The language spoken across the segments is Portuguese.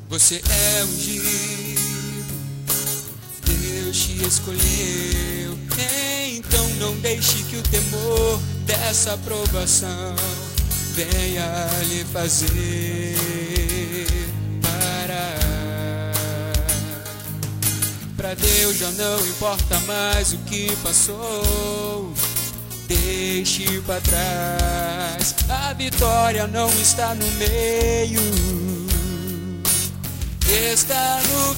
Você é ungido, Deus te escolheu. Então não deixe que o temor dessa aprovação venha lhe fazer parar. Pra Deus já não importa mais o que passou, deixe pra trás. A vitória não está no meio, está no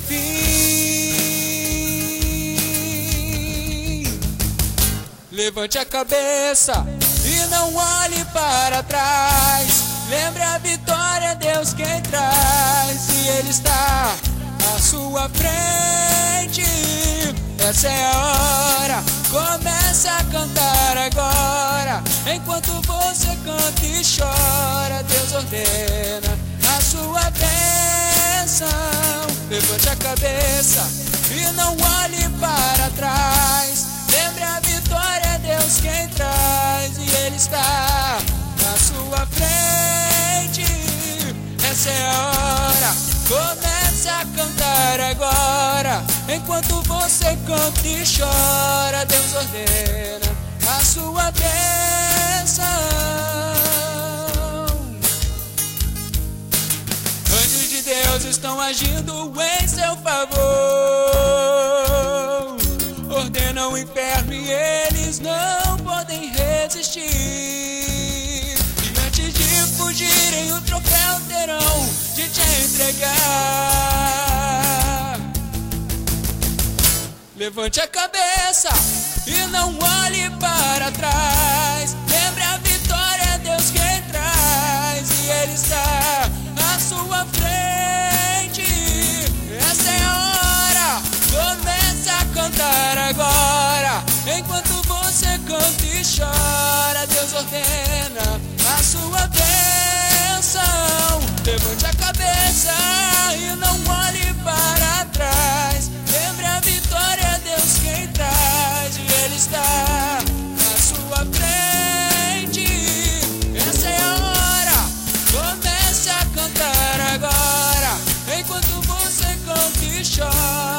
fim. Levante a cabeça e não olhe para trás. Lembre a vitória, Deus quem traz, e Ele está à sua frente. Essa é a hora, começa a cantar agora. Enquanto você canta e chora, Deus ordena a sua bênção. Levante a cabeça e não olhe para trás. Lembre a vitória, Deus quem traz, e Ele está à sua frente. Essa é a hora, comece a cantar agora. Enquanto você canta e chora, Deus ordena a sua bênção. Anjos de Deus estão agindo em seu favor, ordenam o inferno e eles não podem resistir. E antes de fugirem, o troféu terão de te entregar. Levante a cabeça e não olhe para trás. Lembre a vitória, Deus quem traz, e Ele está à sua frente. Essa é a hora, comece a cantar agora. Enquanto você canta e chora, Deus ordena a sua bênção. Levante a cabeça e não olhe para trás. Lembre a vitória, Deus quem traz, e Ele está à sua frente. Essa é a hora, comece a cantar agora. Enquanto você canta e chora,